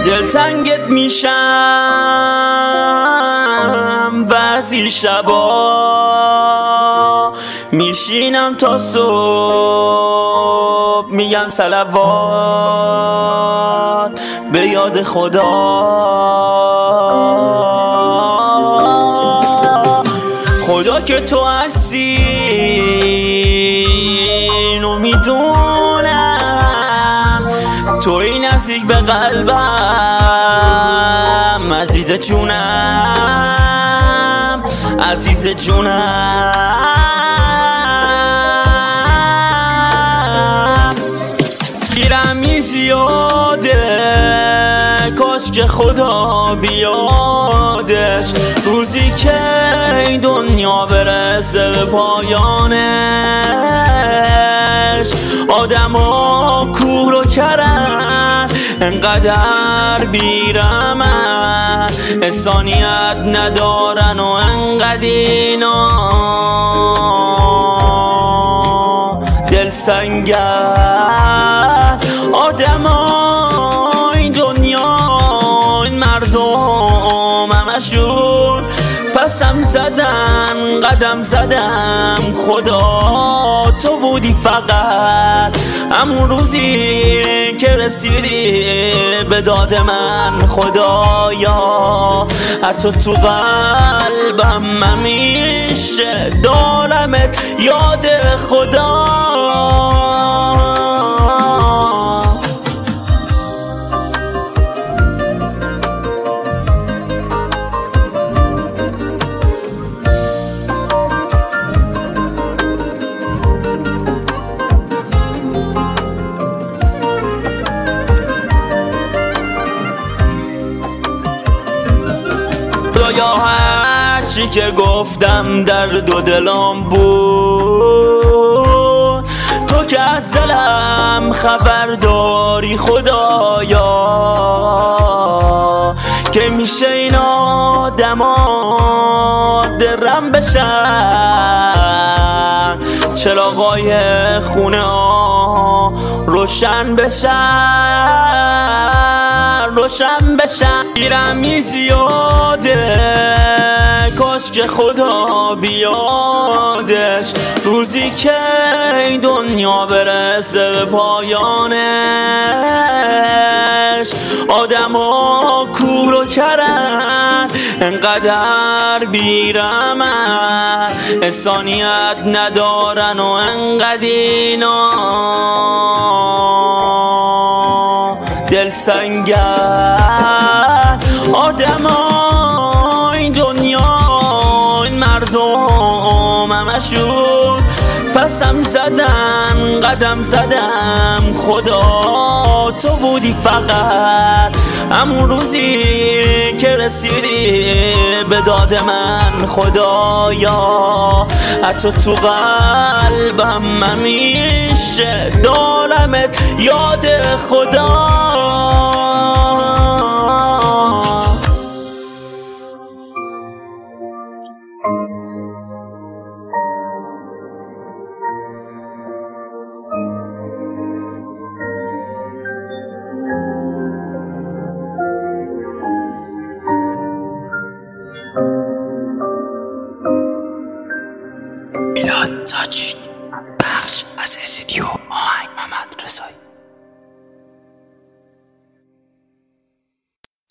دلتنگت میشم بعضی شبا، میشینم تا صبح میگم صلوات به یاد خدا. خدا که تو هستی اینو میدونم، توی نزدیک به قلبم عزیز جونم، عزیز جونم. گیرمی زیاده کاش که خدا بیادش، روزی که این دنیا برسه به پایانش. آدما کور و کرن انقدر بیرمن، انسانیت ندارن و انقدر اینا دل سنگن. آدما این دنیا این مردم همشون پسم زدن قدم زدم، خدا تو بودی فقط همون روزی که رسیدی به داد من. خدایا حتی تو قلبم همیشه دارمت یاد خدا. یا هرچی که گفتم درد و دلم بود، تو که از دلم خبر داری خدایا. که میشه این آدما درم بشن، چراغای خونه ها روشن بشن، روشن بشن. گیرمی زیاده کاش که خدا بیادش، روزی که این دنیا برسه به پایانش. آدما کور و کرن انقدر بیرمن، انسانیت ندارن و انقدر اینا دل سنگن. آدما این دنیا این مردم همشون پسم زدن قدم زدم، خدا تو بودی فقط همون روزی که رسیدی به داد من. خدایا حتی تو قلبم همیشه دارمت یاد خدا.